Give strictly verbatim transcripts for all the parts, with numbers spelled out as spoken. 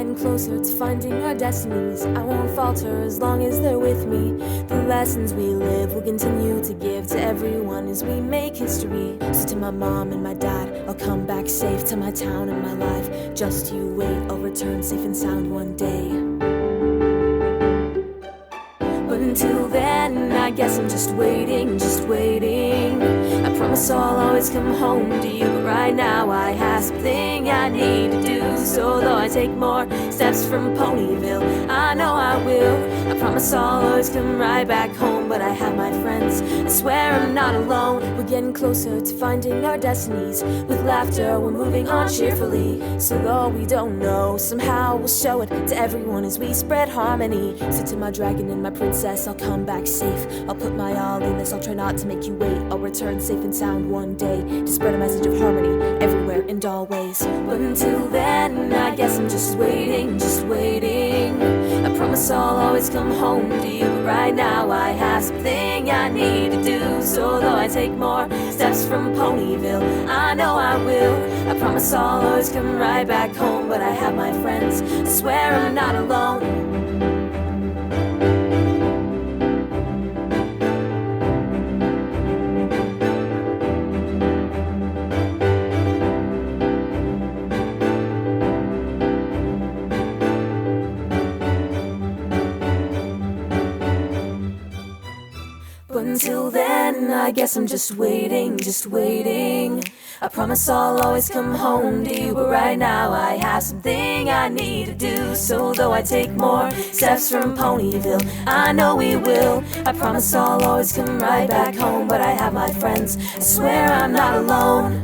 getting closer to finding our destinies. I won't falter as long as they're with me. The lessons we live will continue to give to everyone as we make history. So to my mom and my dad, I'll come back safe to my town and my life. Just you wait, I'll return safe and sound one day. But until then, I guess I'm just waiting, just waiting. I promise I'll always come home to you, but right now I have something I need to do. So though I take more steps from Ponyville, I know I will. I promise I'll always come right back home, but I have my friends, I swear I'm not alone. We're getting closer to finding our destinies. With laughter, we're moving on cheerfully. So though we don't know, somehow we'll show it to everyone as we spread harmony. So to my dragon and my princess, I'll come back safe. I'll put my all in this, I'll try not to make you wait. I'll return safe and sound one day to spread a message of harmony everywhere and always. But until then, I guess I'm just waiting, just waiting. I promise I'll always come home to you, but right now I have something I need to do. So though I take more steps from Ponyville, I know I will. I promise I'll always come right back home, but I have my friends, I swear I'm not alone. But until then, I guess I'm just waiting, just waiting. I promise I'll always come home to you, but right now I have something I need to do. So though I take more steps from Ponyville, I know we will. I promise I'll always come right back home, but I have my friends, I swear I'm not alone.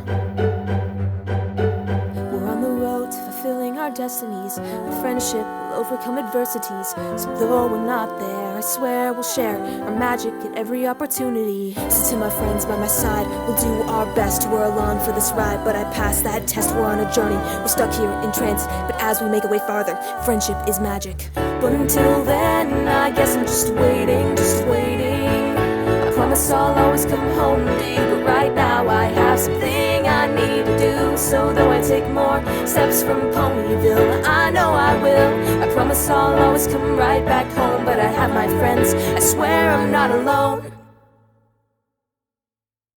We're on the road to fulfilling our destinies. With friendship, we'll overcome adversities. So though we're not there, I swear we'll share our magic at every opportunity. So to my friends by my side, we'll do our best. We're along for this ride, but I passed that test. We're on a journey, we're stuck here in transit, but as we make our way farther, friendship is magic. But until then, I guess I'm just waiting, just waiting. I promise I'll always come home to you, but right now I have something I need to do. So though I take more steps from Ponyville, I know I will. I promise I'll always come right back home, but I have my friends, I swear I'm not alone.